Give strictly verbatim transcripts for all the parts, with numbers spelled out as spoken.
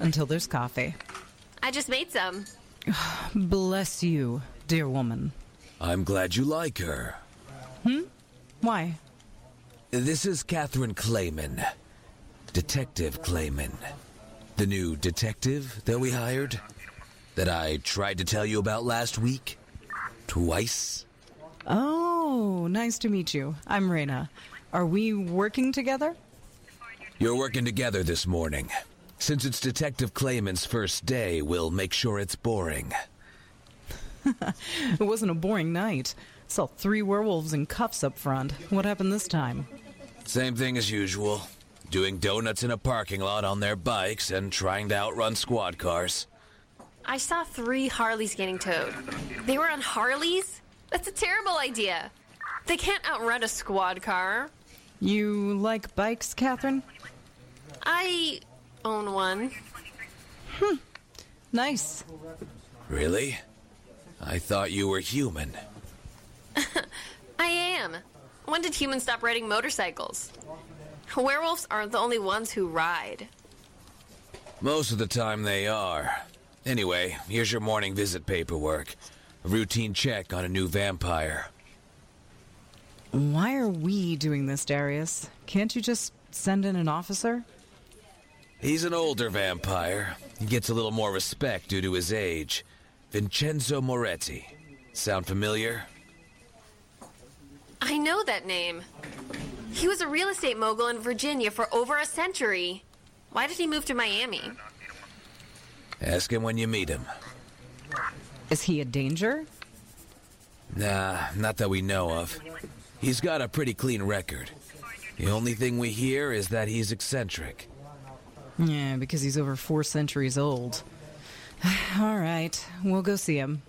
until there's coffee. I just made some. Bless you, dear woman. I'm glad you like her. Hmm? Why? This is Catherine Clayman. Detective Clayman. The new detective that we hired? That I tried to tell you about last week? Twice? Oh, nice to meet you. I'm Raina. Are we working together? You're working together this morning. Since it's Detective Clayman's first day, we'll make sure it's boring. It wasn't a boring night. Saw three werewolves in cuffs up front. What happened this time? Same thing as usual. Doing donuts in a parking lot on their bikes and trying to outrun squad cars. I saw three Harleys getting towed. They were on Harleys? That's a terrible idea. They can't outrun a squad car. You like bikes, Catherine? I own one. Hmm. Nice. Really? I thought you were human. I am. When did humans stop riding motorcycles? Werewolves aren't the only ones who ride. Most of the time they are. Anyway, here's your morning visit paperwork. A routine check on a new vampire. Why are we doing this, Darius? Can't you just send in an officer? He's an older vampire. He gets a little more respect due to his age. Vincenzo Moretti. Sound familiar? I know that name. He was a real estate mogul in Virginia for over a century. Why did he move to Miami? Ask him when you meet him. Is he a danger? Nah, not that we know of. He's got a pretty clean record. The only thing we hear is that he's eccentric. Yeah, because he's over four centuries old. All right, we'll go see him.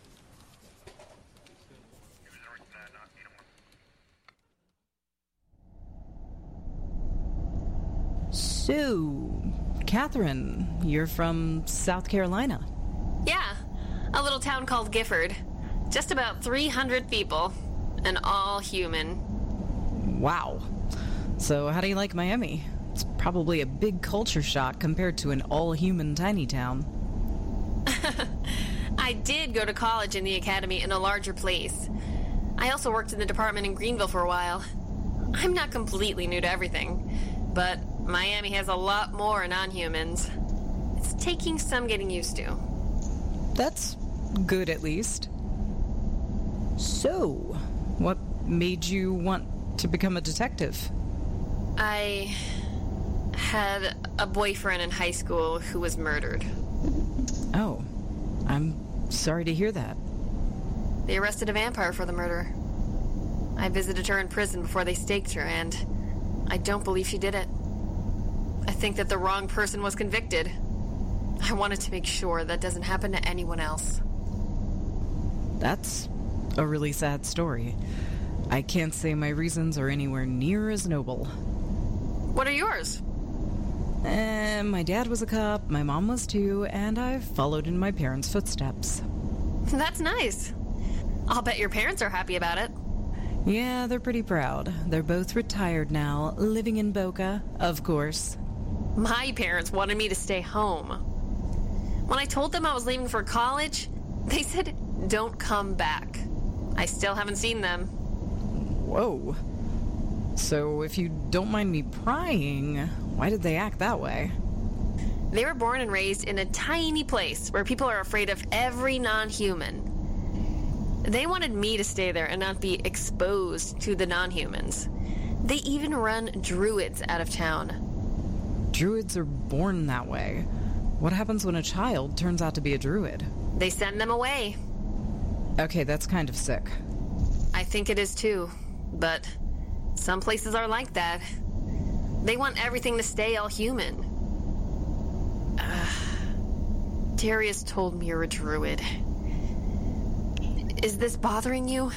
So, Catherine, you're from South Carolina. Yeah, a little town called Gifford. Just about three hundred people, and all human. Wow. So how do you like Miami? It's probably a big culture shock compared to an all-human tiny town. I did go to college in the academy in a larger place. I also worked in the department in Greenville for a while. I'm not completely new to everything, but Miami has a lot more non-humans. It's taking some getting used to. That's good, at least. So, what made you want to become a detective? I had a boyfriend in high school who was murdered. Oh, I'm sorry to hear that. They arrested a vampire for the murder. I visited her in prison before they staked her, and I don't believe she did it. I think that the wrong person was convicted. I wanted to make sure that doesn't happen to anyone else. That's a really sad story. I can't say my reasons are anywhere near as noble. What are yours? Uh, my dad was a cop, my mom was too, and I've followed in my parents' footsteps. That's nice. I'll bet your parents are happy about it. Yeah, they're pretty proud. They're both retired now, living in Boca, of course. My parents wanted me to stay home. When I told them I was leaving for college, they said, "Don't come back." I still haven't seen them. Whoa. So, if you don't mind me prying, why did they act that way? They were born and raised in a tiny place where people are afraid of every non-human. They wanted me to stay there and not be exposed to the non-humans. They even run druids out of town. Druids are born that way. What happens when a child turns out to be a druid? They send them away. Okay, that's kind of sick. I think it is too, but some places are like that. They want everything to stay all human. Uh, Darius told me you're a druid. Is this bothering you?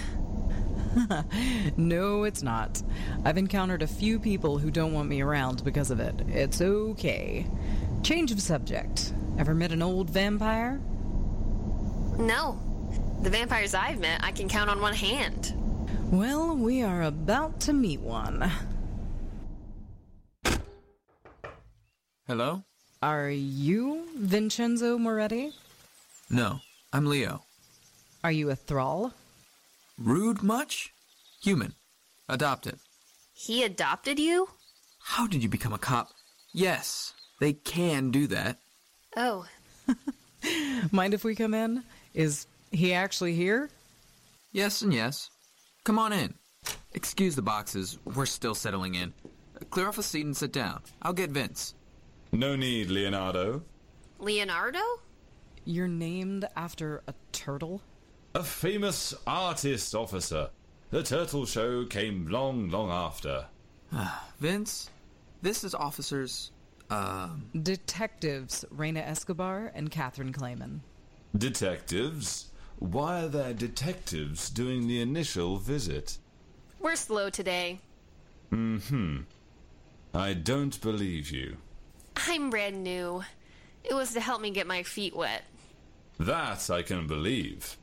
No, it's not. I've encountered a few people who don't want me around because of it. It's okay. Change of subject. Ever met an old vampire? No. The vampires I've met, I can count on one hand. Well, we are about to meet one. Hello? Are you Vincenzo Moretti? No, I'm Leo. Are you a thrall? Rude much? Human. Adopted. He adopted you? How did you become a cop? Yes, they can do that. Oh. Mind if we come in? Is he actually here? Yes and yes. Come on in. Excuse the boxes, we're still settling in. Clear off a seat and sit down. I'll get Vince. No need, Leonardo. Leonardo? You're named after a turtle? A famous artist, officer. The turtle show came long, long after. Vince, this is officers, um... Detectives Reina Escobar and Catherine Clayman. Detectives? Why are there detectives doing the initial visit? We're slow today. Mm-hmm. I don't believe you. I'm brand new. It was to help me get my feet wet. That I can believe.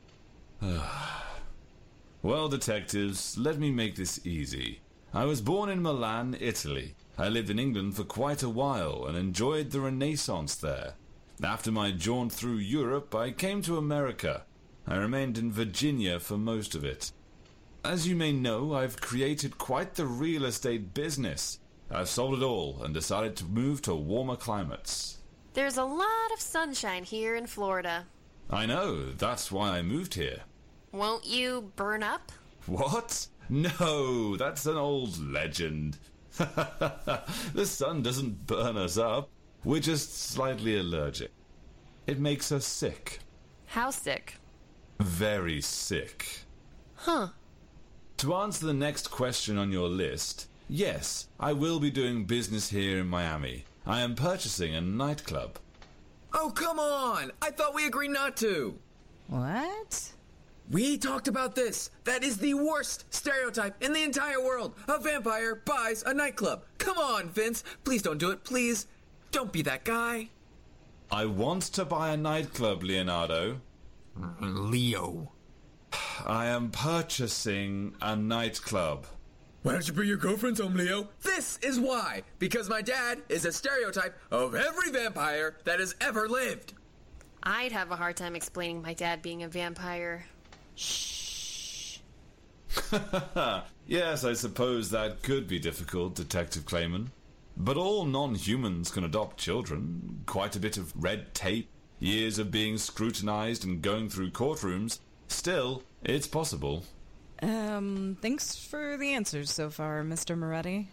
Well, detectives, let me make this easy. I was born in Milan, Italy. I lived in England for quite a while and enjoyed the Renaissance there. After my jaunt through Europe, I came to America. I remained in Virginia for most of it. As you may know, I've created quite the real estate business. I've sold it all and decided to move to warmer climates. There's a lot of sunshine here in Florida. I know, that's why I moved here. Won't you burn up? What? No, that's an old legend. The sun doesn't burn us up. We're just slightly allergic. It makes us sick. How sick? Very sick. Huh. To answer the next question on your list, yes, I will be doing business here in Miami. I am purchasing a nightclub. Oh, come on! I thought we agreed not to! What? We talked about this. That is the worst stereotype in the entire world. A vampire buys a nightclub. Come on, Vince. Please don't do it, please. Don't be that guy. I want to buy a nightclub, Leonardo. Leo. I am purchasing a nightclub. Why don't you bring your girlfriends home, Leo? This is why. Because my dad is a stereotype of every vampire that has ever lived. I'd have a hard time explaining my dad being a vampire. Shh. Yes, I suppose that could be difficult, Detective Clayman. But all non-humans can adopt children. Quite a bit of red tape, years of being scrutinized and going through courtrooms. Still, it's possible. Um, thanks for the answers so far, Mister Moretti.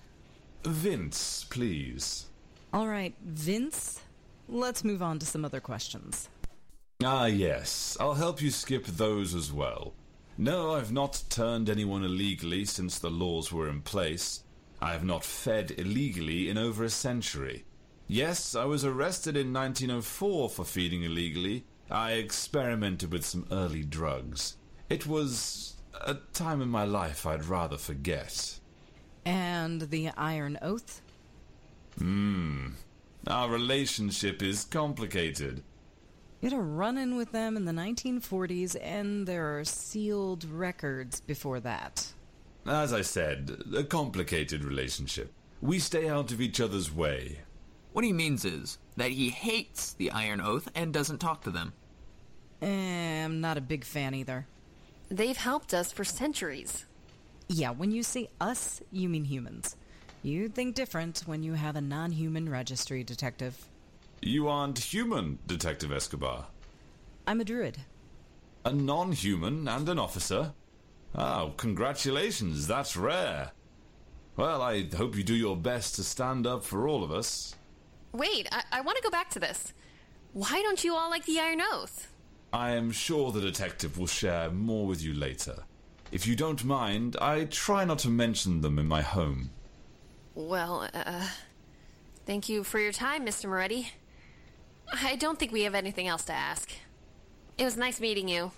Vince, please. All right, Vince, let's move on to some other questions. Ah, yes. I'll help you skip those as well. No, I've not turned anyone illegally since the laws were in place. I have not fed illegally in over a century. Yes, I was arrested in nineteen oh four for feeding illegally. I experimented with some early drugs. It was a time in my life I'd rather forget. And the Iron Oath? Hmm. Our relationship is complicated. You had a run-in with them in the nineteen forties, and there are sealed records before that. As I said, a complicated relationship. We stay out of each other's way. What he means is that he hates the Iron Oath and doesn't talk to them. Eh, I'm not a big fan either. They've helped us for centuries. Yeah, when you say us, you mean humans. You'd think different when you have a non-human registry, Detective. You aren't human, Detective Escobar. I'm a druid. A non-human and an officer? Oh, congratulations, that's rare. Well, I hope you do your best to stand up for all of us. Wait, I, I want to go back to this. Why don't you all like the Iron Oath? I am sure the detective will share more with you later. If you don't mind, I try not to mention them in my home. Well, uh... thank you for your time, Mister Moretti. I don't think we have anything else to ask. It was nice meeting you.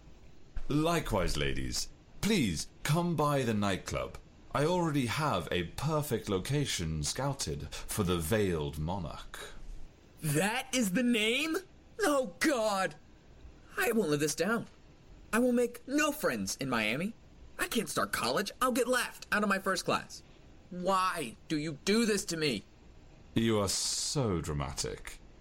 Likewise, ladies. Please, come by the nightclub. I already have a perfect location scouted for the Veiled Monarch. That is the name? Oh, God. I won't live this down. I will make no friends in Miami. I can't start college. I'll get laughed out of my first class. Why do you do this to me? You are so dramatic.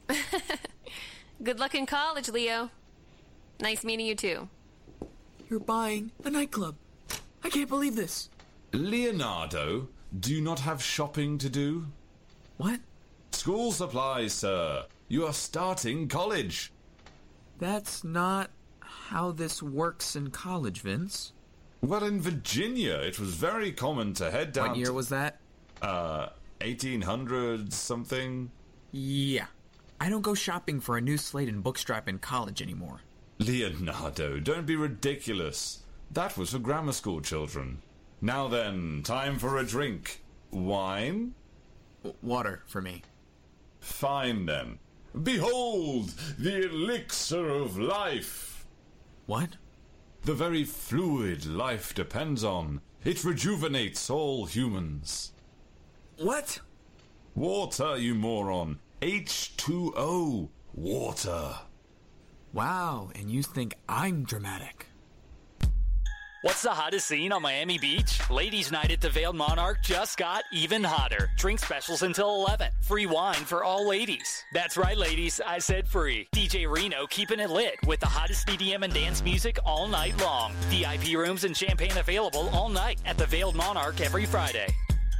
Good luck in college, Leo. Nice meeting you, too. You're buying a nightclub. I can't believe this. Leonardo, do you not have shopping to do? What? School supplies, sir. You are starting college. That's not how this works in college, Vince. Well, in Virginia, it was very common to head down What year to, was that? Uh, eighteen hundred something? Yeah. I don't go shopping for a new slate and bookstrap in college anymore. Leonardo, don't be ridiculous. That was for grammar school children. Now then, time for a drink. Wine? W- water for me. Fine then. Behold, the elixir of life. What? The very fluid life depends on. It rejuvenates all humans. What? Water, you moron. H two O. Water. Wow, and you think I'm dramatic. What's the hottest scene on Miami Beach? Ladies' night at the Veiled Monarch just got even hotter. Drink specials until eleven. Free wine for all ladies. That's right, ladies. I said free. D J Reno keeping it lit with the hottest E D M and dance music all night long. V I P rooms and champagne available all night at the Veiled Monarch every Friday.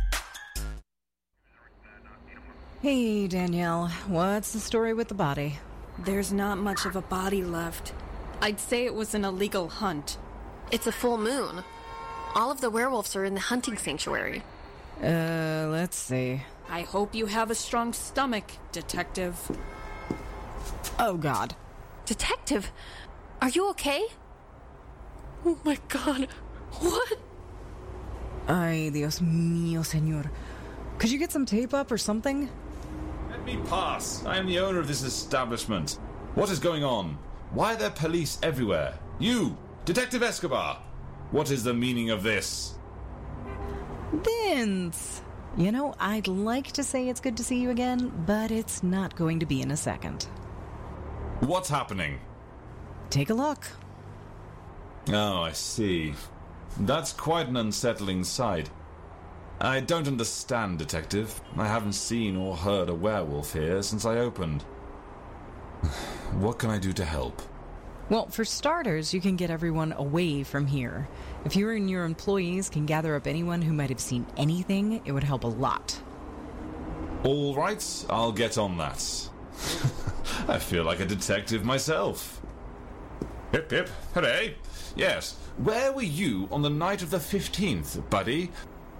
Hey, Danielle. What's the story with the body? There's not much of a body left. I'd say it was an illegal hunt. It's a full moon. All of the werewolves are in the hunting sanctuary. Uh, let's see. I hope you have a strong stomach, Detective. Oh, God. Detective, are you okay? Oh my God. What? Ay, Dios mío, señor. Could you get some tape up or something? Let me pass. I am the owner of this establishment. What is going on? Why are there police everywhere? You! Detective Escobar! What is the meaning of this? Vince! You know, I'd like to say it's good to see you again, but it's not going to be in a second. What's happening? Take a look. Oh, I see. That's quite an unsettling sight. I don't understand, Detective. I haven't seen or heard a werewolf here since I opened. What can I do to help? Well, for starters, you can get everyone away from here. If you and your employees can gather up anyone who might have seen anything, it would help a lot. All right, I'll get on that. I feel like a detective myself. Hip hip, hooray! Yes, where were you on the night of the fifteenth, buddy?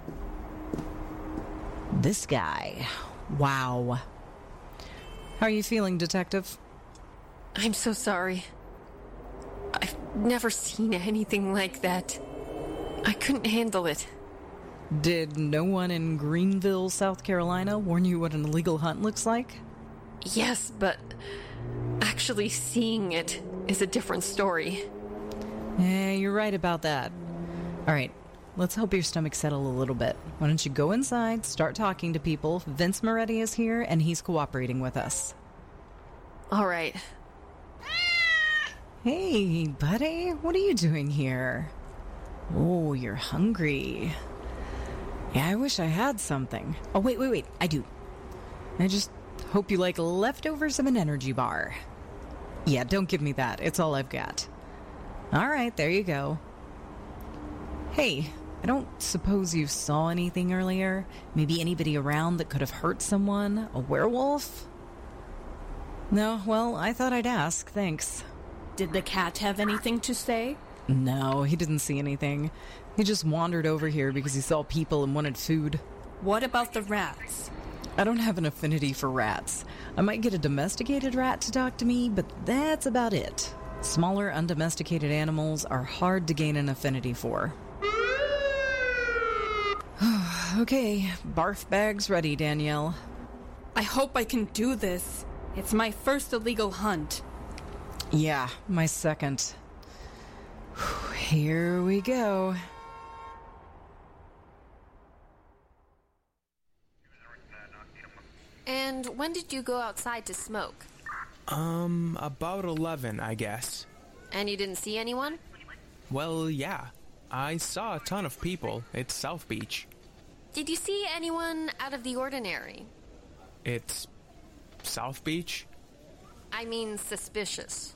This guy. Wow. How are you feeling, Detective? I'm so sorry. I've never seen anything like that. I couldn't handle it. Did no one in Greenville, South Carolina, warn you what an illegal hunt looks like? Yes, but actually seeing it is a different story. Yeah, you're right about that. All right, let's help your stomach settle a little bit. Why don't you go inside, start talking to people. Vince Moretti is here, and he's cooperating with us. All right. Hey, buddy, what are you doing here? Oh, you're hungry. Yeah, I wish I had something. Oh, wait, wait, wait, I do. I just hope you like leftovers of an energy bar. Yeah, don't give me that. It's all I've got. All right, there you go. Hey, I don't suppose you saw anything earlier? Maybe anybody around that could have hurt someone? A werewolf? No, well, I thought I'd ask, thanks. Did the cat have anything to say? No, he didn't see anything. He just wandered over here because he saw people and wanted food. What about the rats? I don't have an affinity for rats. I might get a domesticated rat to talk to me, but that's about it. Smaller, undomesticated animals are hard to gain an affinity for. Okay, barf bag's ready, Danielle. I hope I can do this. It's my first illegal hunt. Yeah, my second. Here we go. And when did you go outside to smoke? Um, about eleven, I guess. And you didn't see anyone? Well, yeah. I saw a ton of people. It's South Beach. Did you see anyone out of the ordinary? It's South Beach? I mean suspicious.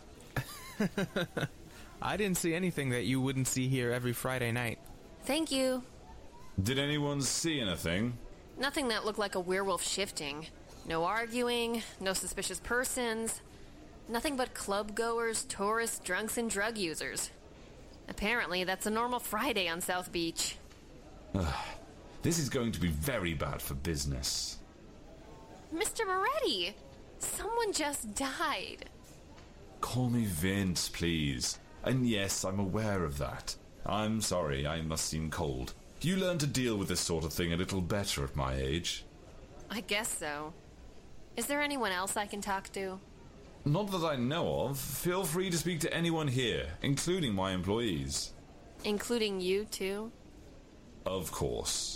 I didn't see anything that you wouldn't see here every Friday night. Thank you. Did anyone see anything? Nothing that looked like a werewolf shifting. No arguing, no suspicious persons. Nothing but club goers, tourists, drunks, and drug users. Apparently, that's a normal Friday on South Beach. This is going to be very bad for business. Mister Moretti, someone just died. Call me Vince, please. And yes, I'm aware of that. I'm sorry, I must seem cold. You learn to deal with this sort of thing a little better at my age. I guess so. Is there anyone else I can talk to? Not that I know of. Feel free to speak to anyone here, including my employees. Including you, too? Of course.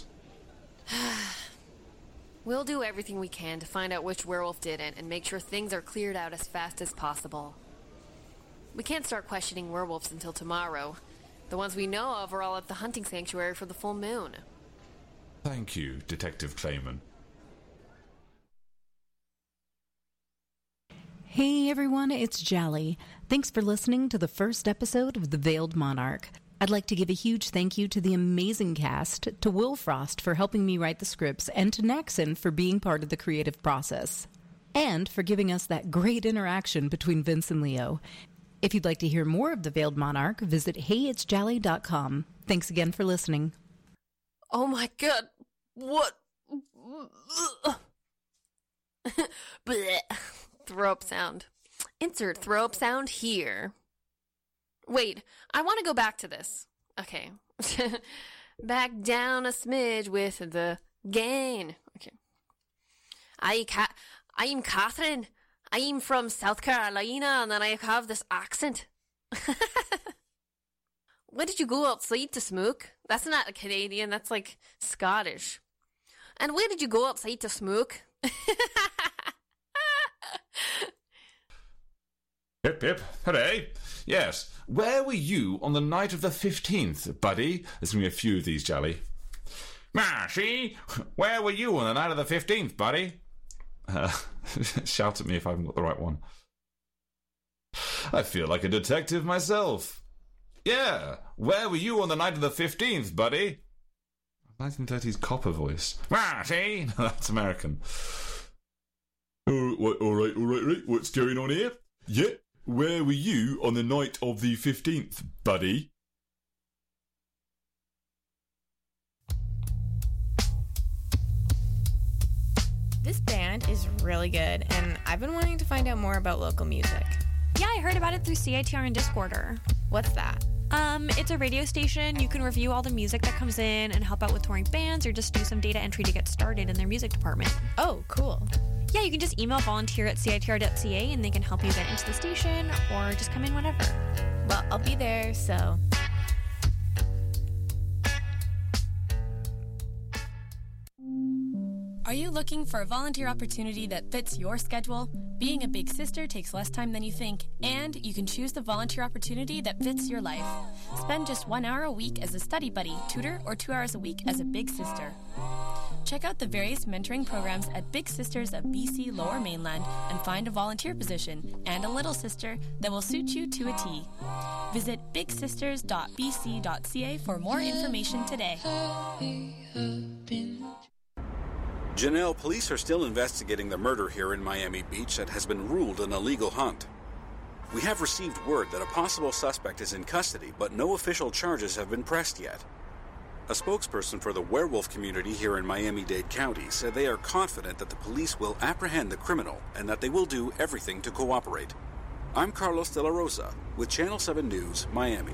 We'll do everything we can to find out which werewolf did it and make sure things are cleared out as fast as possible. We can't start questioning werewolves until tomorrow. The ones we know of are all at the hunting sanctuary for the full moon. Thank you, Detective Clayman. Hey everyone, it's Jolly. Thanks for listening to the first episode of The Veiled Monarch. I'd like to give a huge thank you to the amazing cast, to Will Frost for helping me write the scripts, and to Naxon for being part of the creative process. And for giving us that great interaction between Vince and Leo. If you'd like to hear more of The Veiled Monarch, visit hey it's jolly dot com. Thanks again for listening. Oh my god, what? Blech. Throw up sound. Insert throw up sound here. Wait, I want to go back to this. Okay. Back down a smidge with the gain. Okay. I ca- I'm Catherine. I'm from South Carolina and then I have this accent. Where did you go outside to smoke? That's not a Canadian, that's like Scottish. And where did you go outside to smoke? Hip hip, hooray. Yes, where were you on the night of the fifteenth, buddy? There's going to be a few of these, Jolly. Marshy, where were you on the night of the fifteenth, buddy? Uh, shout at me if I haven't got the right one. I feel like a detective myself. Yeah, where were you on the night of the fifteenth, buddy? nineteen thirties copper voice. Marshy, that's American. Oh, what, all right, all right, right. What's going on here? Yeah, where were you on the night of the fifteenth, buddy? This band is really good, and I've been wanting to find out more about local music. Yeah, I heard about it through C I T R and Discorder. What's that? Um, it's a radio station. You can review all the music that comes in and help out with touring bands or just do some data entry to get started in their music department. Oh, cool. Yeah, you can just email volunteer at C I T R dot C A and they can help you get into the station or just come in whenever. Well, I'll be there, so... Are you looking for a volunteer opportunity that fits your schedule? Being a big sister takes less time than you think, and you can choose the volunteer opportunity that fits your life. Spend just one hour a week as a study buddy, tutor, or two hours a week as a big sister. Check out the various mentoring programs at Big Sisters of B C Lower Mainland and find a volunteer position and a little sister that will suit you to a T. Visit big sisters dot b c dot c a for more information today. Janelle, police are still investigating the murder here in Miami Beach that has been ruled an illegal hunt. We have received word that a possible suspect is in custody, but no official charges have been pressed yet. A spokesperson for the werewolf community here in Miami-Dade County said they are confident that the police will apprehend the criminal and that they will do everything to cooperate. I'm Carlos De La Rosa with Channel seven News, Miami.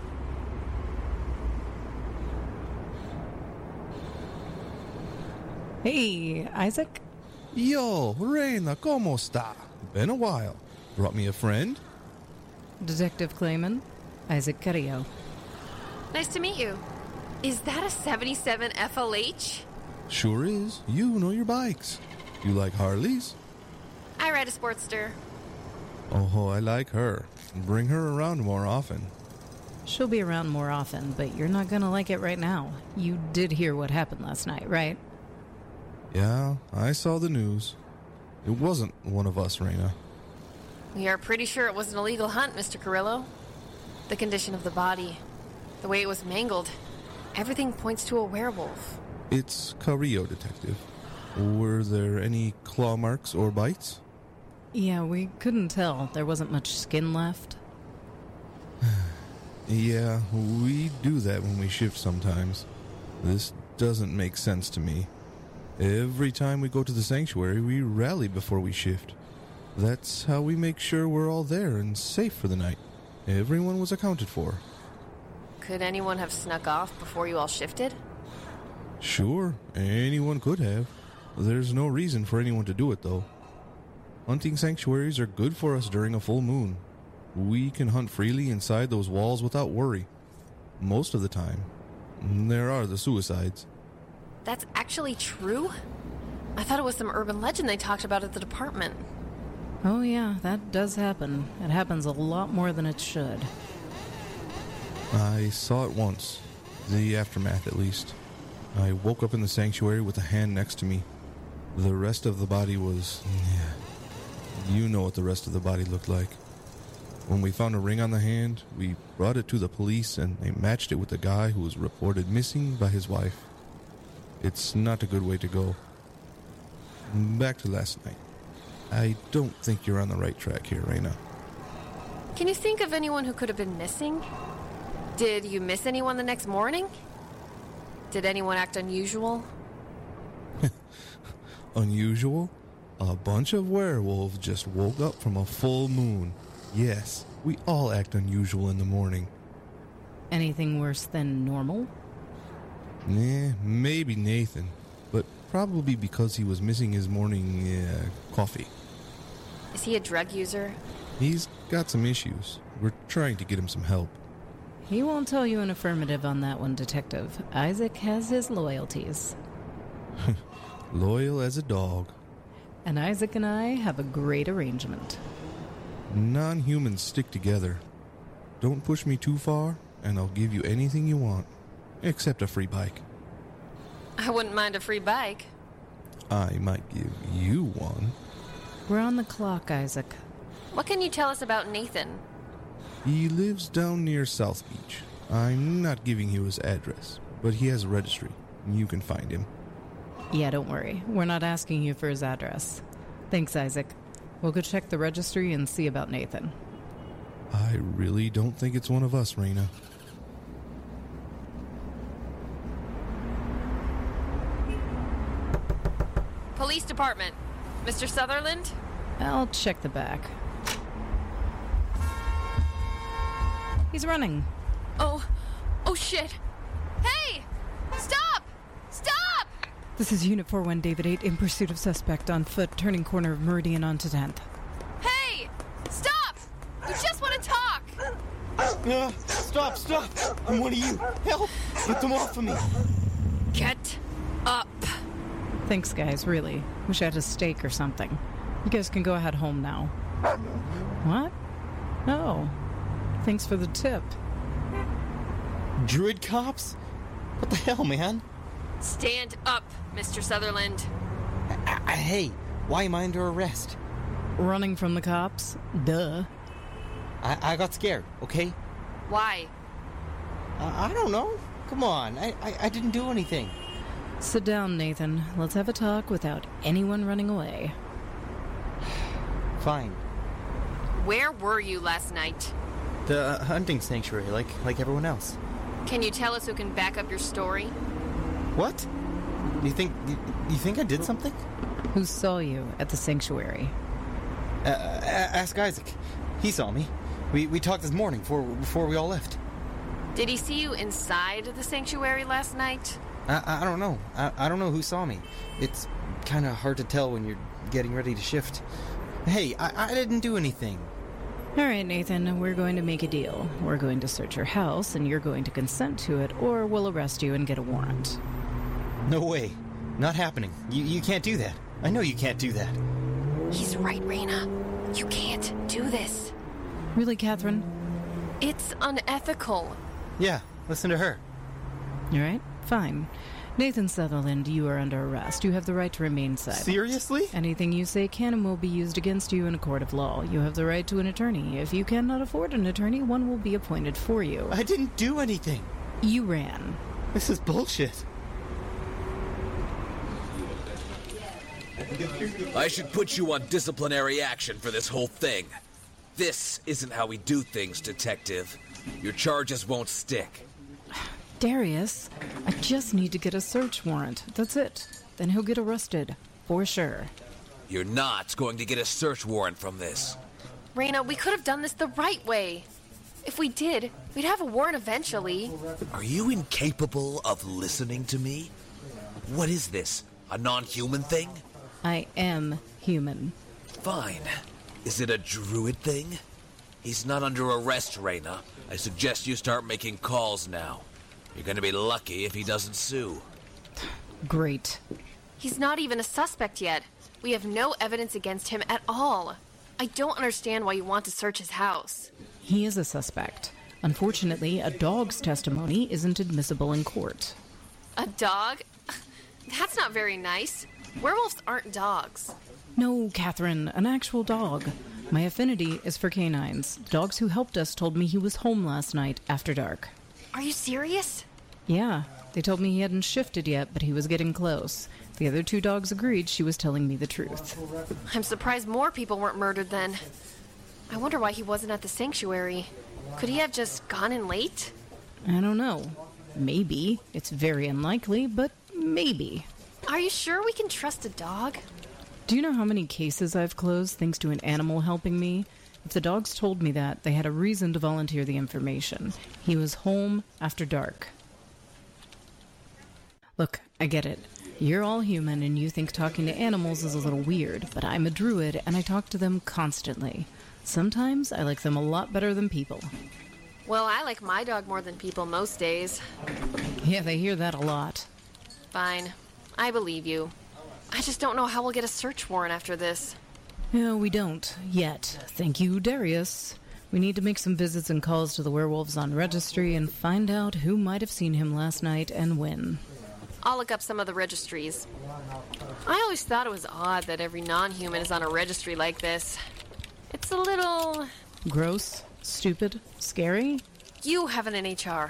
Hey, Isaac? Yo, Reina, ¿cómo está? Been a while. Brought me a friend? Detective Clayman, Isaac Carrillo. Nice to meet you. Is that a seventy-seven F L H? Sure is. You know your bikes. You like Harleys? I ride a Sportster. Oh, I like her. Bring her around more often. She'll be around more often, but you're not gonna like it right now. You did hear what happened last night, right? Yeah, I saw the news. It wasn't one of us, Reina. We are pretty sure it was an illegal hunt, Mister Carrillo. The condition of the body, the way it was mangled, everything points to a werewolf. It's Carrillo, Detective. Were there any claw marks or bites? Yeah, we couldn't tell. There wasn't much skin left. Yeah, we do that when we shift sometimes. This doesn't make sense to me. Every time we go to the sanctuary, we rally before we shift. That's how we make sure we're all there and safe for the night. Everyone was accounted for. Could anyone have snuck off before you all shifted? Sure, anyone could have. There's no reason for anyone to do it, though. Hunting sanctuaries are good for us during a full moon. We can hunt freely inside those walls without worry. Most of the time. There are the suicides. That's actually true? I thought it was some urban legend they talked about at the department. Oh yeah, that does happen. It happens a lot more than it should. I saw it once. The aftermath, at least. I woke up in the sanctuary with a hand next to me. The rest of the body was... yeah. You know what the rest of the body looked like. When we found a ring on the hand, we brought it to the police and they matched it with the guy who was reported missing by his wife. It's not a good way to go. Back to last night. I don't think you're on the right track here, Raina. Can you think of anyone who could have been missing? Did you miss anyone the next morning? Did anyone act unusual? Unusual? A bunch of werewolves just woke up from a full moon. Yes, we all act unusual in the morning. Anything worse than normal? Nah, maybe Nathan, but probably because he was missing his morning uh, coffee. Is he a drug user? He's got some issues. We're trying to get him some help. He won't tell you an affirmative on that one, Detective. Isaac has his loyalties. Loyal as a dog. And Isaac and I have a great arrangement. Non-humans stick together. Don't push me too far, and I'll give you anything you want. Except a free bike. I wouldn't mind a free bike. I might give you one. We're on the clock, Isaac. What can you tell us about Nathan? He lives down near South Beach. I'm not giving you his address, but he has a registry. You can find him. Yeah, don't worry. We're not asking you for his address. Thanks, Isaac. We'll go check the registry and see about Nathan. I really don't think it's one of us, Raina. Police department. Mister Sutherland? I'll check the back. He's running. Oh, oh shit. Hey! Stop! Stop! This is Unit four one David eight in pursuit of suspect on foot, turning corner of Meridian onto tenth. Hey! Stop! We just want to talk! Uh, stop, stop! I'm one of you. Help! Get them off of me. Get up. Thanks, guys, really. Wish I had a steak or something. You guys can go ahead home now. What? Oh. Thanks for the tip. Druid cops? What the hell, man? Stand up, Mister Sutherland. I, I, hey, why am I under arrest? Running from the cops? Duh. I, I got scared, okay? Why? Uh, I don't know. Come on, I, I, I didn't do anything. Sit down, Nathan. Let's have a talk without anyone running away. Fine. Where were you last night? The uh, hunting sanctuary, like like everyone else. Can you tell us who can back up your story? What? You think you, you think I did something? Who saw you at the sanctuary? Uh, ask Isaac. He saw me. We we talked this morning before before we all left. Did he see you inside the sanctuary last night? I I don't know. I I don't know who saw me. It's kind of hard to tell when you're getting ready to shift. Hey, I I didn't do anything. All right, Nathan, we're going to make a deal. We're going to search your house, and you're going to consent to it, or we'll arrest you and get a warrant. No way. Not happening. You you can't do that. I know you can't do that. He's right, Raina. You can't do this. Really, Catherine? It's unethical. Yeah, listen to her. All right, fine. Nathan Sutherland, you are under arrest. You have the right to remain silent. Seriously? Anything you say can and will be used against you in a court of law. You have the right to an attorney. If you cannot afford an attorney, one will be appointed for you. I didn't do anything. You ran. This is bullshit. I should put you on disciplinary action for this whole thing. This isn't how we do things, Detective. Your charges won't stick. Darius, I just need to get a search warrant. That's it. Then he'll get arrested. For sure. You're not going to get a search warrant from this. Raina, we could have done this the right way. If we did, we'd have a warrant eventually. Are you incapable of listening to me? What is this? A non-human thing? I am human. Fine. Is it a druid thing? He's not under arrest, Raina. I suggest you start making calls now. You're gonna be lucky if he doesn't sue. Great. He's not even a suspect yet. We have no evidence against him at all. I don't understand why you want to search his house. He is a suspect. Unfortunately, a dog's testimony isn't admissible in court. A dog? That's not very nice. Werewolves aren't dogs. No, Catherine, an actual dog. My affinity is for canines. Dogs who helped us told me he was home last night after dark. Are you serious? Yeah, they told me he hadn't shifted yet, but he was getting close. The other two dogs agreed she was telling me the truth. I'm surprised more people weren't murdered then. I wonder why he wasn't at the sanctuary. Could he have just gone in late? I don't know. Maybe. It's very unlikely, but maybe. Are you sure we can trust a dog? Do you know how many cases I've closed thanks to an animal helping me? If the dogs told me that, they had a reason to volunteer the information. He was home after dark. Look, I get it. You're all human and you think talking to animals is a little weird, but I'm a druid and I talk to them constantly. Sometimes I like them a lot better than people. Well, I like my dog more than people most days. Yeah, they hear that a lot. Fine. I believe you. I just don't know how we'll get a search warrant after this. No, we don't. Yet. Thank you, Darius. We need to make some visits and calls to the werewolves on registry and find out who might have seen him last night and when. I'll look up some of the registries. I always thought it was odd that every non-human is on a registry like this. It's a little... Gross, stupid, scary? You have an N H R.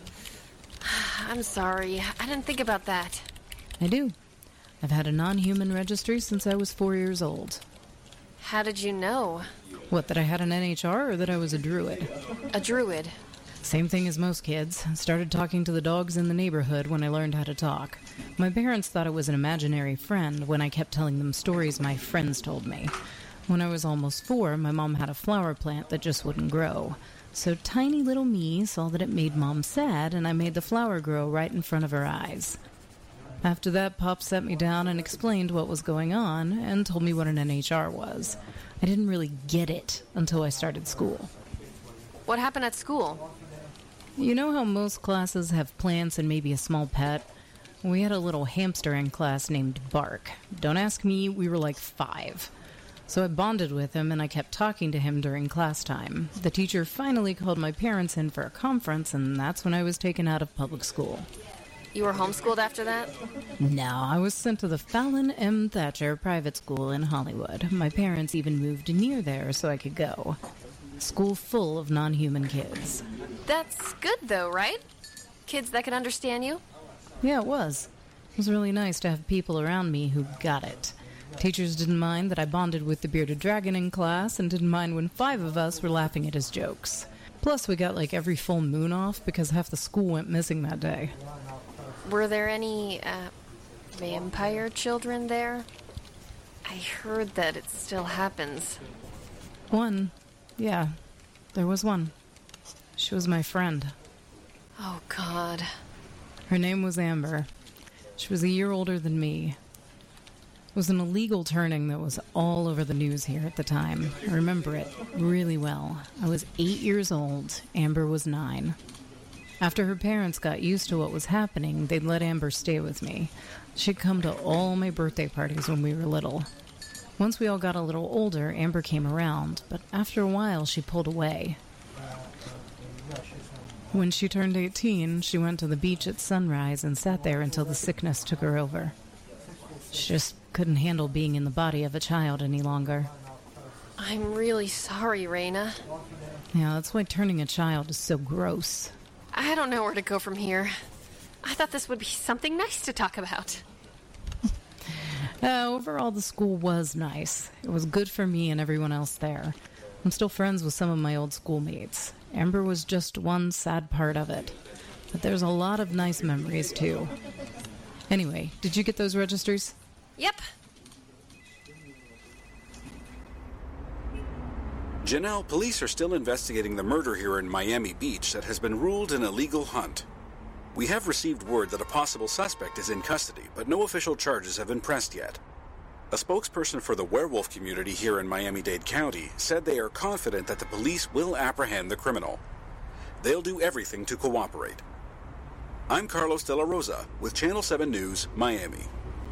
I'm sorry. I didn't think about that. I do. I've had a non-human registry since I was four years old. How did you know? What, that I had an N H R or that I was a druid? A druid. Same thing as most kids. Started talking to the dogs in the neighborhood when I learned how to talk. My parents thought it was an imaginary friend when I kept telling them stories my friends told me. When I was almost four, my mom had a flower plant that just wouldn't grow. So tiny little me saw that it made Mom sad, and I made the flower grow right in front of her eyes. After that, Pop sat me down and explained what was going on and told me what an N H R was. I didn't really get it until I started school. What happened at school? You know how most classes have plants and maybe a small pet? We had a little hamster in class named Bark. Don't ask me, we were like five. So I bonded with him and I kept talking to him during class time. The teacher finally called my parents in for a conference, and that's when I was taken out of public school. You were homeschooled after that? No, I was sent to the Fallon M. Thatcher private school in Hollywood. My parents even moved near there so I could go. A school full of non-human kids. That's good though, right? Kids that can understand you? Yeah, it was. It was really nice to have people around me who got it. Teachers didn't mind that I bonded with the bearded dragon in class and didn't mind when five of us were laughing at his jokes. Plus, we got like every full moon off because half the school went missing that day. Were there any, uh, vampire children there? I heard that it still happens. One. Yeah, there was one. She was my friend. Oh, God. Her name was Amber. She was a year older than me. It was an illegal turning that was all over the news here at the time. I remember it really well. I was eight years old. Amber was nine. After her parents got used to what was happening, they'd let Amber stay with me. She'd come to all my birthday parties when we were little. Once we all got a little older, Amber came around, but after a while she pulled away. When she turned eighteen, she went to the beach at sunrise and sat there until the sickness took her over. She just couldn't handle being in the body of a child any longer. I'm really sorry, Raina. Yeah, that's why turning a child is so gross. I don't know where to go from here. I thought this would be something nice to talk about. Uh, overall, the school was nice. It was good for me and everyone else there. I'm still friends with some of my old schoolmates. Amber was just one sad part of it. But there's a lot of nice memories, too. Anyway, did you get those registers? Yep. Janelle, police are still investigating the murder here in Miami Beach that has been ruled an illegal hunt. We have received word that a possible suspect is in custody, but no official charges have been pressed yet. A spokesperson for the werewolf community here in Miami-Dade County said they are confident that the police will apprehend the criminal. They'll do everything to cooperate. I'm Carlos De La Rosa with Channel seven News, Miami.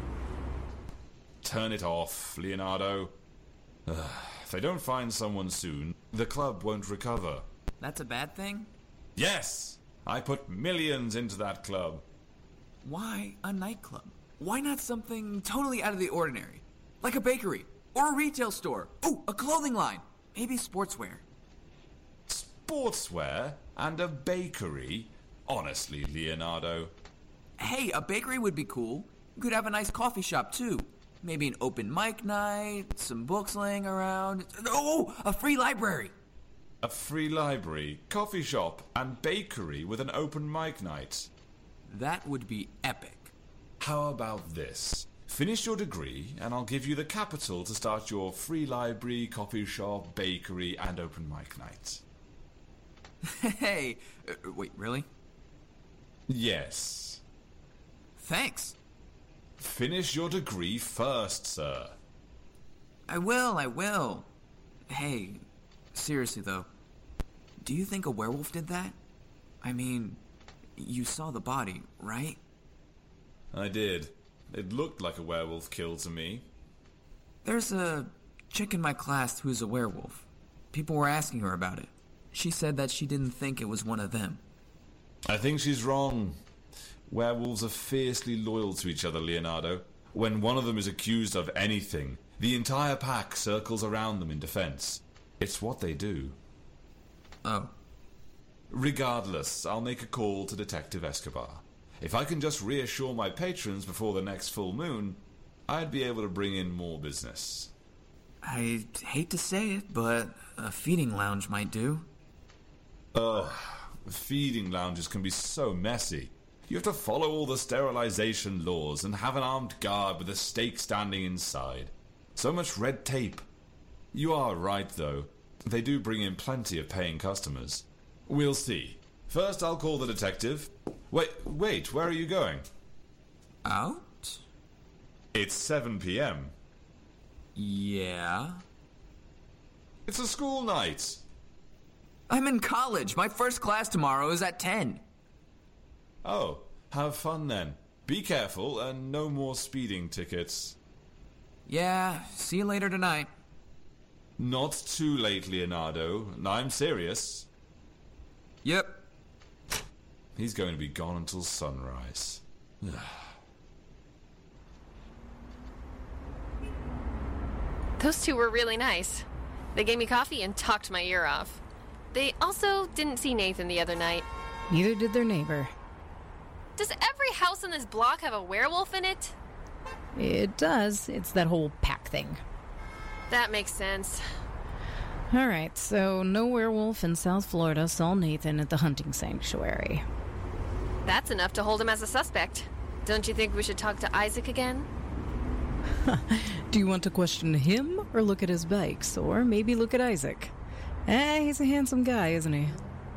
Turn it off, Leonardo. Ugh, if they don't find someone soon, the club won't recover. That's a bad thing? Yes! I put millions into that club. Why a nightclub? Why not something totally out of the ordinary? Like a bakery, or a retail store. Oh, a clothing line. Maybe sportswear. Sportswear? And a bakery? Honestly, Leonardo. Hey, a bakery would be cool. You could have a nice coffee shop, too. Maybe an open mic night, some books laying around. Oh, a free library. A free library, coffee shop, and bakery with an open mic night. That would be epic. How about this? Finish your degree, and I'll give you the capital to start your free library, coffee shop, bakery, and open mic night. Hey, uh, wait, really? Yes. Thanks. Finish your degree first, sir. I will, I will. Hey, seriously though, do you think a werewolf did that? I mean, you saw the body, right? I did. It looked like a werewolf kill to me. There's a chick in my class who's a werewolf. People were asking her about it. She said that she didn't think it was one of them. I think she's wrong. Werewolves are fiercely loyal to each other, Leonardo. When one of them is accused of anything, the entire pack circles around them in defense. It's what they do. Oh. Regardless, I'll make a call to Detective Escobar. If I can just reassure my patrons before the next full moon, I'd be able to bring in more business. I hate to say it, but a feeding lounge might do. Ugh, feeding lounges can be so messy. You have to follow all the sterilization laws and have an armed guard with a stake standing inside. So much red tape. You are right, though. They do bring in plenty of paying customers. We'll see. First, I'll call the detective. Wait, wait, where are you going? Out? It's seven p.m. Yeah? It's a school night. I'm in college. My first class tomorrow is at ten. Oh, have fun then. Be careful and no more speeding tickets. Yeah, see you later tonight. Not too late, Leonardo. I'm serious. Yep. He's going to be gone until sunrise. Those two were really nice. They gave me coffee and talked my ear off. They also didn't see Nathan the other night. Neither did their neighbor. Does every house on this block have a werewolf in it? It does. It's that whole pack thing. That makes sense. All right, so no werewolf in South Florida saw Nathan at the hunting sanctuary. That's enough to hold him as a suspect. Don't you think we should talk to Isaac again? Do you want to question him or look at his bikes, or maybe look at Isaac? Eh, he's a handsome guy, isn't he?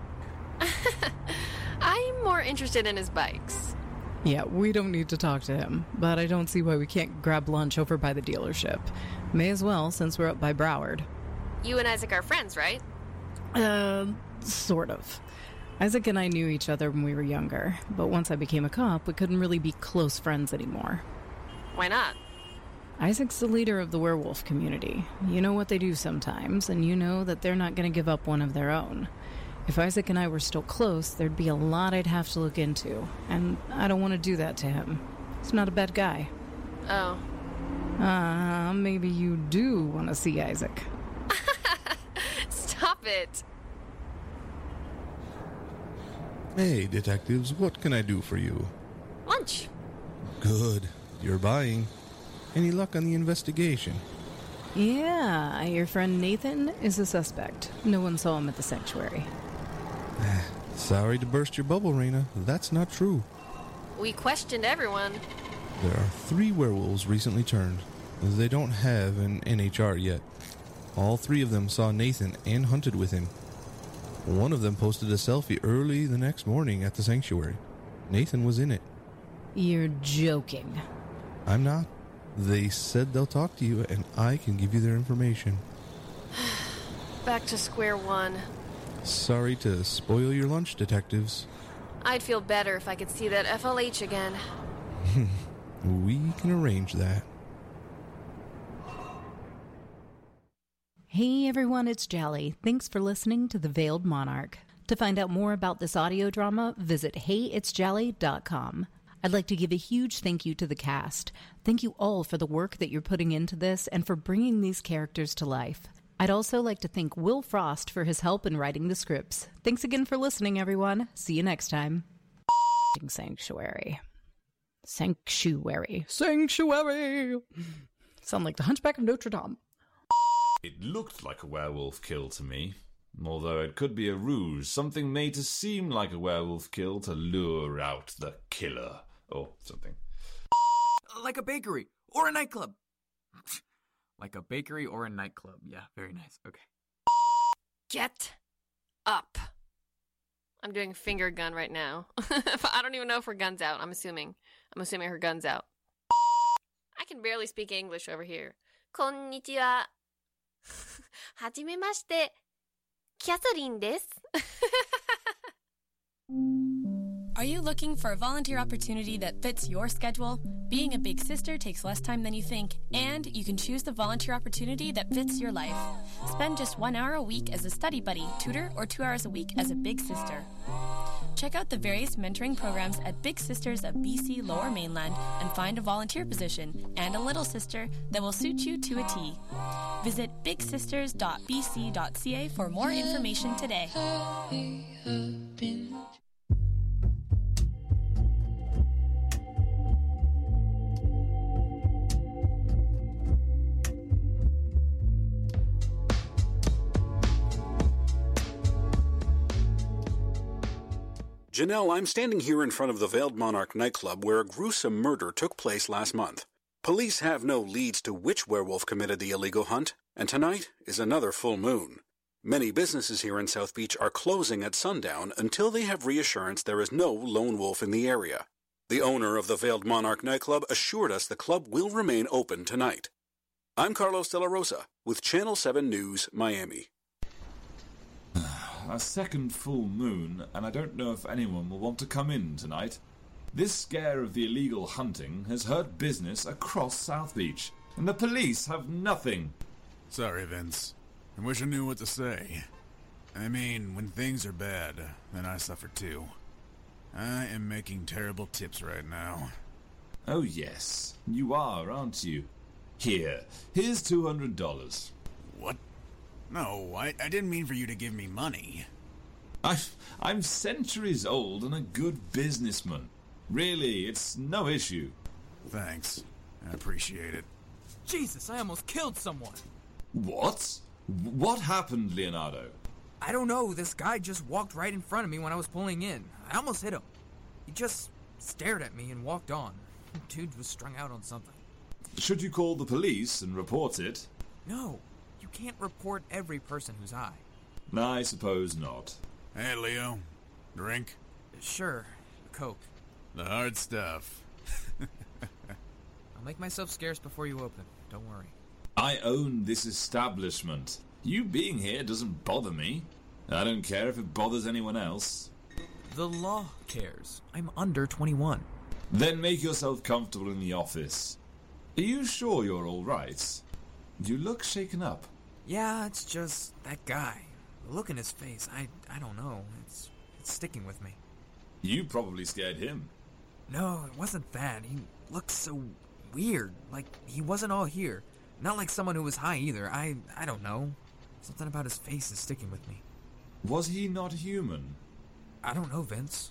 I'm more interested in his bikes. Yeah, we don't need to talk to him, but I don't see why we can't grab lunch over by the dealership. May as well, since we're up by Broward. You and Isaac are friends, right? Uh, sort of. Isaac and I knew each other when we were younger, but once I became a cop, we couldn't really be close friends anymore. Why not? Isaac's the leader of the werewolf community. You know what they do sometimes, and you know that they're not going to give up one of their own. If Isaac and I were still close, there'd be a lot I'd have to look into, and I don't want to do that to him. He's not a bad guy. Oh. Ah, uh, maybe you do want to see Isaac. Stop it. Hey, detectives, what can I do for you? Lunch. Good. You're buying. Any luck on the investigation? Yeah, your friend Nathan is a suspect. No one saw him at the sanctuary. Sorry to burst your bubble, Raina. That's not true. We questioned everyone. There are three werewolves recently turned. They don't have an N H R yet. All three of them saw Nathan and hunted with him. One of them posted a selfie early the next morning at the sanctuary. Nathan was in it. You're joking. I'm not. They said they'll talk to you, and I can give you their information. Back to square one. Sorry to spoil your lunch, detectives. I'd feel better if I could see that F L H again. We can arrange that. Hey everyone, it's Jolly. Thanks for listening to The Veiled Monarch. To find out more about this audio drama, visit hey it's jolly dot com. I'd like to give a huge thank you to the cast. Thank you all for the work that you're putting into this and for bringing these characters to life. I'd also like to thank Will Frost for his help in writing the scripts. Thanks again for listening, everyone. See you next time. Sanctuary. Sanctuary. Sanctuary! Sound like the Hunchback of Notre Dame. It looked like a werewolf kill to me. Although it could be a ruse, something made to seem like a werewolf kill to lure out the killer. Or something. Like a bakery or a nightclub. Like a bakery or a nightclub. Yeah, very nice. Okay. Get up. I'm doing a finger gun right now. I don't even know if her gun's out. I'm assuming. I'm assuming her gun's out. I can barely speak English over here. Konnichiwa. Hajimemashite. Catherine desu. Are you looking for a volunteer opportunity that fits your schedule? Being a big sister takes less time than you think, and you can choose the volunteer opportunity that fits your life. Spend just one hour a week as a study buddy, tutor, or two hours a week as a big sister. Check out the various mentoring programs at Big Sisters of B C Lower Mainland and find a volunteer position and a little sister that will suit you to a T. Visit big sisters dot b c dot c a for more information today. Janelle, I'm standing here in front of the Veiled Monarch nightclub where a gruesome murder took place last month. Police have no leads to which werewolf committed the illegal hunt, and tonight is another full moon. Many businesses here in South Beach are closing at sundown until they have reassurance there is no lone wolf in the area. The owner of the Veiled Monarch nightclub assured us the club will remain open tonight. I'm Carlos De La Rosa with Channel seven News, Miami. A second full moon, and I don't know if anyone will want to come in tonight. This scare of the illegal hunting has hurt business across South Beach, and the police have nothing. Sorry, Vince. I wish I knew what to say. I mean, when things are bad, then I suffer too. I am making terrible tips right now. Oh yes, you are, aren't you? Here, here's two hundred dollars. What? No, I, I didn't mean for you to give me money. I, I'm centuries old and a good businessman. Really, it's no issue. Thanks. I appreciate it. Jesus, I almost killed someone. What? What happened, Leonardo? I don't know. This guy just walked right in front of me when I was pulling in. I almost hit him. He just stared at me and walked on. Dude was strung out on something. Should you call the police and report it? No. You can't report every person who's high. I suppose not. Hey, Leo. Drink? Sure. Coke. The hard stuff. I'll make myself scarce before you open. Don't worry. I own this establishment. You being here doesn't bother me. I don't care if it bothers anyone else. The law cares. I'm under twenty-one. Then make yourself comfortable in the office. Are you sure you're all right? You look shaken up. Yeah, it's just that guy. The look in his face, I I don't know. It's it's sticking with me. You probably scared him. No, it wasn't that. He looked so weird. Like he wasn't all here. Not like someone who was high either. I I don't know. Something about his face is sticking with me. Was he not human? I don't know, Vince.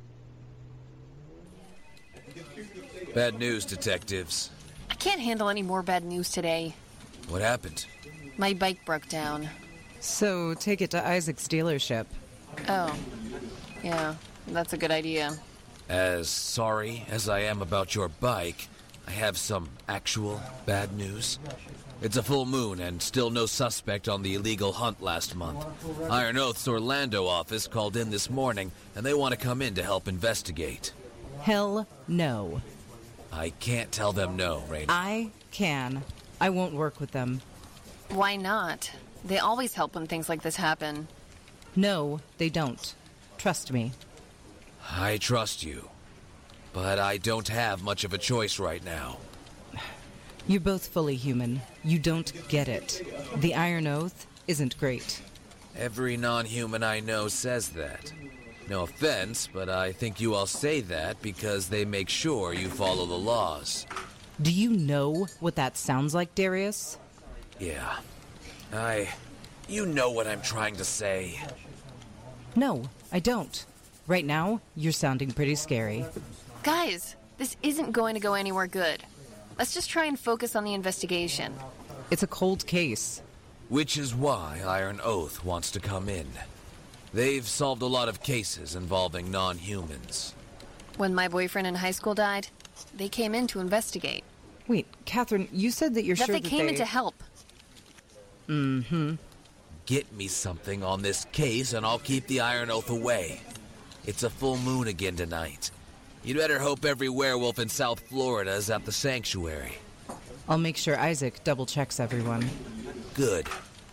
Bad news, detectives. I can't handle any more bad news today. What happened? My bike broke down. So take it to Isaac's dealership. Oh, yeah, that's a good idea. As sorry as I am about your bike, I have some actual bad news. It's a full moon and still no suspect on the illegal hunt last month. Iron Oath's Orlando office called in this morning, and they want to come in to help investigate. Hell no. I can't tell them no, Raina. I can. I won't work with them. Why not? They always help when things like this happen. No, they don't. Trust me. I trust you. But I don't have much of a choice right now. You're both fully human. You don't get it. The Iron Oath isn't great. Every non-human I know says that. No offense, but I think you all say that because they make sure you follow the laws. Do you know what that sounds like, Darius? Yeah. I... You know what I'm trying to say. No, I don't. Right now, you're sounding pretty scary. Guys, this isn't going to go anywhere good. Let's just try and focus on the investigation. It's a cold case. Which is why Iron Oath wants to come in. They've solved a lot of cases involving non-humans. When my boyfriend in high school died, they came in to investigate. Wait, Catherine, you said that you're that sure they that came they... in to help. Mm-hmm. Get me something on this case and I'll keep the Iron Oath away. It's a full moon again tonight. You'd better hope every werewolf in South Florida is at the sanctuary. I'll make sure Isaac double-checks everyone. Good.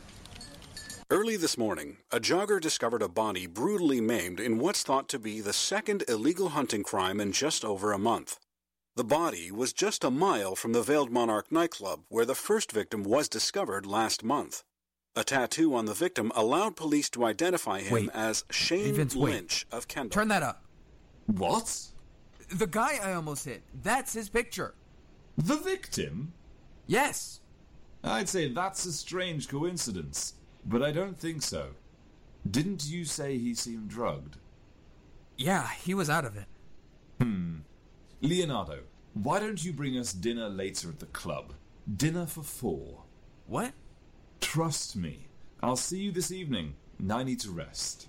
Early this morning, a jogger discovered a body brutally maimed in what's thought to be the second illegal hunting crime in just over a month. The body was just a mile from the Veiled Monarch nightclub where the first victim was discovered last month. A tattoo on the victim allowed police to identify him wait. as Shane hey, Vince, Lynch wait. of Kendall. Turn that up. What? The guy I almost hit. That's his picture. The victim? Yes. I'd say that's a strange coincidence, but I don't think so. Didn't you say he seemed drugged? Yeah, he was out of it. Hmm. Leonardo, why don't you bring us dinner later at the club? Dinner for four. What? Trust me. I'll see you this evening. I need to rest.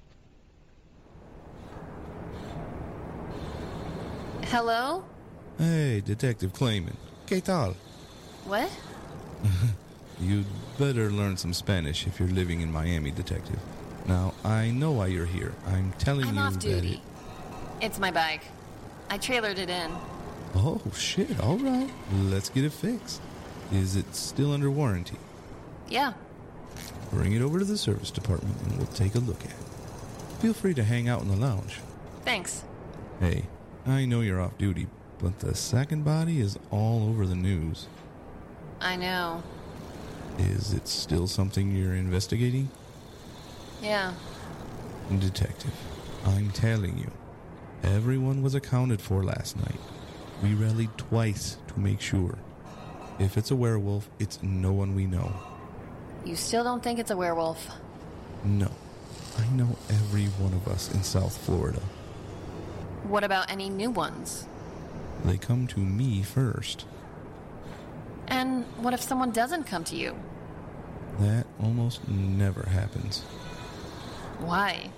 Hello? Hey, Detective Clayman. ¿Qué tal? What? You'd better learn some Spanish if you're living in Miami, Detective. Now, I know why you're here. I'm telling I'm you off that duty. it... It's my bike. I trailered it in. Oh, shit, all right. Let's get it fixed. Is it still under warranty? Yeah. Bring it over to the service department and we'll take a look at it. Feel free to hang out in the lounge. Thanks. Hey, I know you're off duty, but the second body is all over the news. I know. Is it still something you're investigating? Yeah. Detective, I'm telling you, everyone was accounted for last night. We rallied twice to make sure. If it's a werewolf, it's no one we know. You still don't think it's a werewolf? No. I know every one of us in South Florida. What about any new ones? They come to me first. And what if someone doesn't come to you? That almost never happens. Why?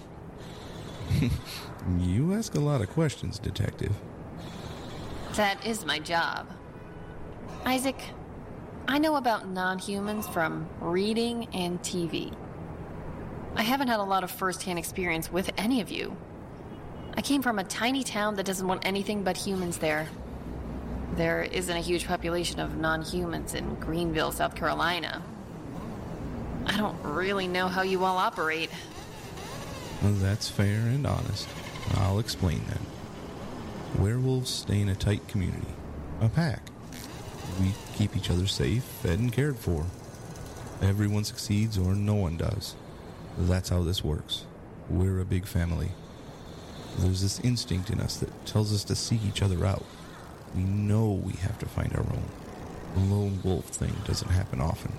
You ask a lot of questions, Detective. That is my job. Isaac, I know about non-humans from reading and T V. I haven't had a lot of first-hand experience with any of you. I came from a tiny town that doesn't want anything but humans there. There isn't a huge population of non-humans in Greenville, South Carolina. I don't really know how you all operate. Well, that's fair and honest. I'll explain that. Werewolves stay in a tight community, a pack. We keep each other safe, fed, and cared for. Everyone succeeds or no one does. That's how this works. We're a big family. There's this instinct in us that tells us to seek each other out. We know we have to find our own. The lone wolf thing doesn't happen often.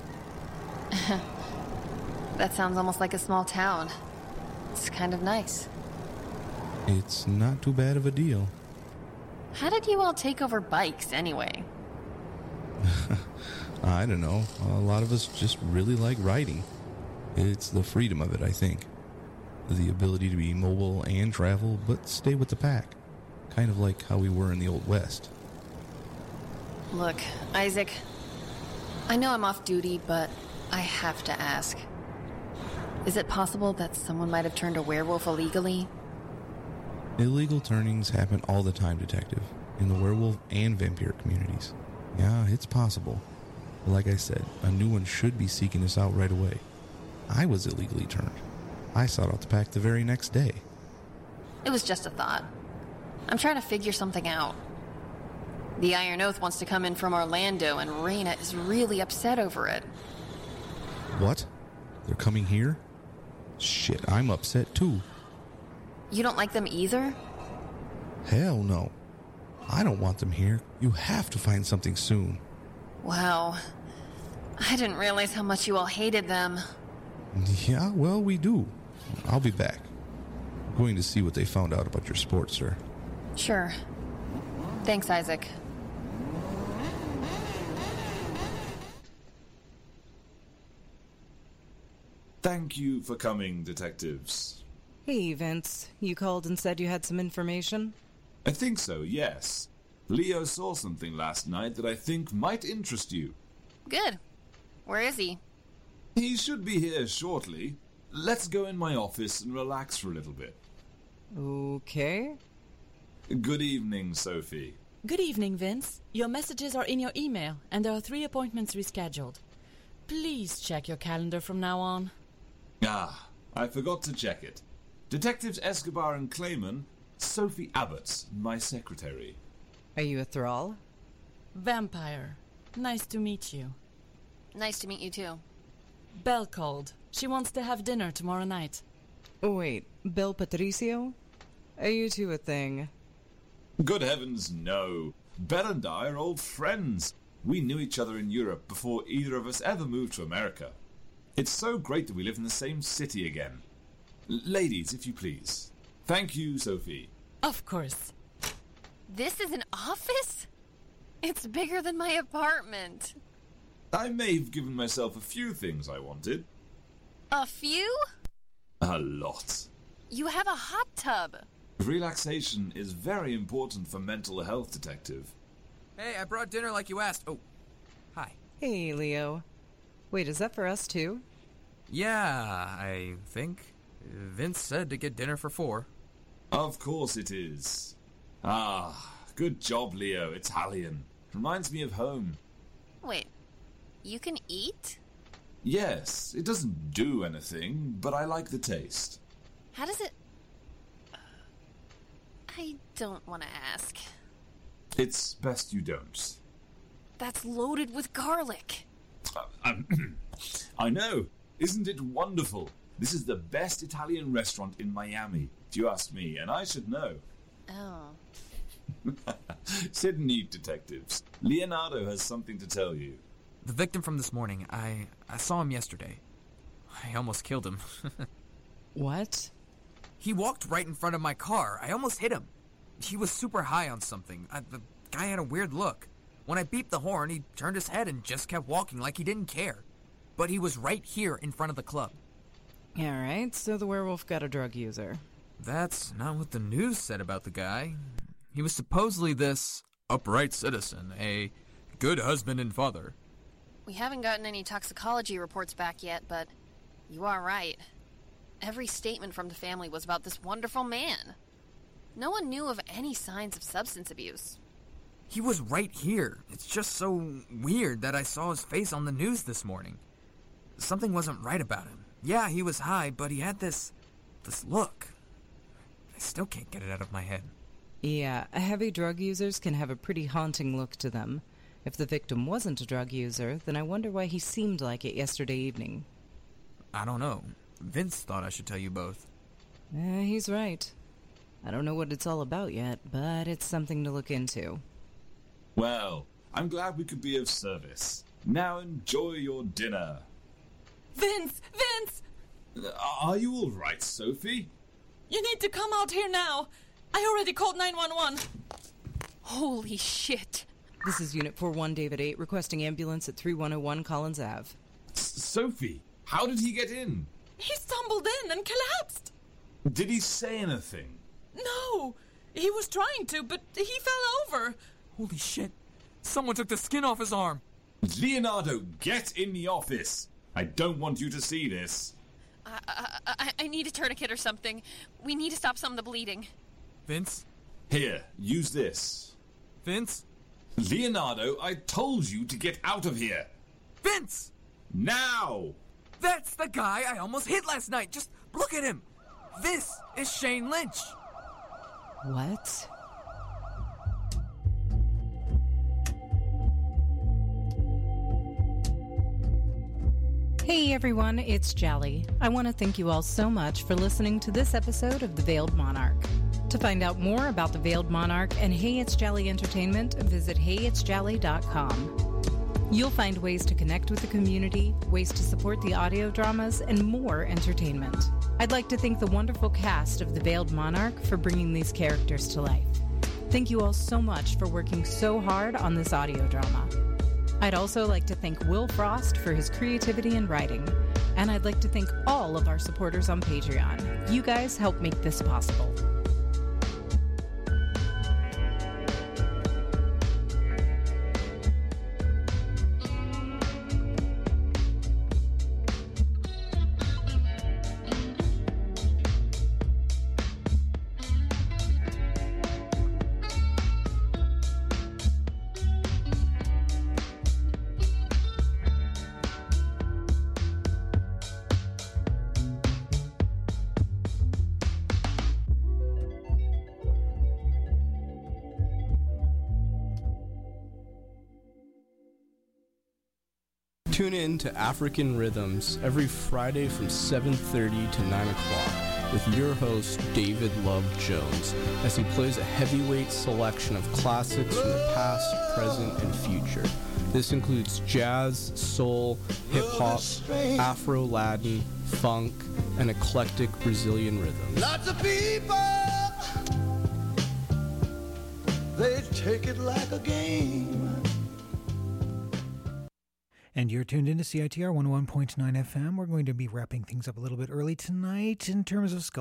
That sounds almost like a small town. It's kind of nice. It's not too bad of a deal. How did you all take over bikes, anyway? I don't know. A lot of us just really like riding. It's the freedom of it, I think. The ability to be mobile and travel, but stay with the pack. Kind of like how we were in the Old West. Look, Isaac, I know I'm off duty, but I have to ask. Is it possible that someone might have turned a werewolf illegally? Illegal turnings happen all the time, Detective. In the werewolf and vampire communities. Yeah, it's possible. Like I said, a new one should be seeking us out right away. I was illegally turned. I sought out the pack the very next day. It was just a thought. I'm trying to figure something out. The Iron Oath wants to come in from Orlando, and Raina is really upset over it. What? They're coming here? Shit, I'm upset too. You don't like them either? Hell no. I don't want them here. You have to find something soon. Wow. I didn't realize how much you all hated them. Yeah, well, we do. I'll be back. I'm going to see what they found out about your sport, sir. Sure. Thanks, Isaac. Thank you for coming, detectives. Hey, Vince. You called and said you had some information? I think so, yes. Leo saw something last night that I think might interest you. Good. Where is he? He should be here shortly. Let's go in my office and relax for a little bit. Okay. Good evening, Sophie. Good evening, Vince. Your messages are in your email, and there are three appointments rescheduled. Please check your calendar from now on. Ah, I forgot to check it. Detectives Escobar and Clayman, Sophie Abbott, my secretary. Are you a thrall? Vampire. Nice to meet you. Nice to meet you, too. Belle called. She wants to have dinner tomorrow night. Oh, wait. Belle Patricio? Are you two a thing? Good heavens, no. Belle and I are old friends. We knew each other in Europe before either of us ever moved to America. It's so great that we live in the same city again. L- ladies, if you please. Thank you, Sophie. Of course. This is an office? It's bigger than my apartment. I may have given myself a few things I wanted. A few? A lot. You have a hot tub. Relaxation is very important for mental health, Detective. Hey, I brought dinner like you asked. Oh, hi. Hey, Leo. Wait, is that for us too? Yeah, I think. Vince said to get dinner for four. Of course it is. Ah, good job, Leo. Italian. Reminds me of home. Wait, you can eat? Yes, it doesn't do anything, but I like the taste. How does it... I don't want to ask. It's best you don't. That's loaded with garlic. Uh, um, I know. Isn't it wonderful? This is the best Italian restaurant in Miami, if you ask me, and I should know. Oh. Sit and eat, detectives. Leonardo has something to tell you. The victim from this morning, I, I saw him yesterday. I almost killed him. What? He walked right in front of my car. I almost hit him. He was super high on something. I, the guy had a weird look. When I beeped the horn, he turned his head and just kept walking like he didn't care. But he was right here in front of the club. Alright, so the werewolf got a drug user. That's not what the news said about the guy. He was supposedly this upright citizen, a good husband and father. We haven't gotten any toxicology reports back yet, but you are right. Every statement from the family was about this wonderful man. No one knew of any signs of substance abuse. He was right here. It's just so weird that I saw his face on the news this morning. Something wasn't right about him. Yeah, he was high, but he had this... this look. I still can't get it out of my head. Yeah, heavy drug users can have a pretty haunting look to them. If the victim wasn't a drug user, then I wonder why he seemed like it yesterday evening. I don't know. Vince thought I should tell you both. Eh, he's right. I don't know what it's all about yet, but it's something to look into. Well, I'm glad we could be of service. Now enjoy your dinner. Vince! Vince! Are you all right, Sophie? You need to come out here now. I already called nine one one. Holy shit. This is Unit four one David eight requesting ambulance at three one oh one Collins Avenue. S- Sophie, how did he get in? He stumbled in and collapsed. Did he say anything? No, he was trying to, but he fell over. Holy shit. Someone took the skin off his arm. Leonardo, get in the office. I don't want you to see this. I, I, I, I need a tourniquet or something. We need to stop some of the bleeding. Vince? Here, use this. Vince? Leonardo, I told you to get out of here. Vince! Now! That's the guy I almost hit last night. Just look at him. This is Shane Lynch. What? Hey everyone, it's Jally. I want to thank you all so much for listening to this episode of The Veiled Monarch. To find out more about The Veiled Monarch and Hey It's Jally Entertainment, visit hey it's jally dot com. You'll find ways to connect with the community, ways to support the audio dramas, and more entertainment. I'd like to thank the wonderful cast of The Veiled Monarch for bringing these characters to life. Thank you all so much for working so hard on this audio drama. I'd also like to thank Will Frost for his creativity in writing, and I'd like to thank all of our supporters on Patreon. You guys help make this possible. Tune in to African Rhythms every Friday from seven thirty to nine o'clock with your host, David Love Jones, as he plays a heavyweight selection of classics from the past, present, and future. This includes jazz, soul, hip-hop, Afro-Latin, funk, and eclectic Brazilian rhythms. Lots of people, they take it like a game. And you're tuned into C I T R one oh one point nine F M. We're going to be wrapping things up a little bit early tonight in terms of Skull.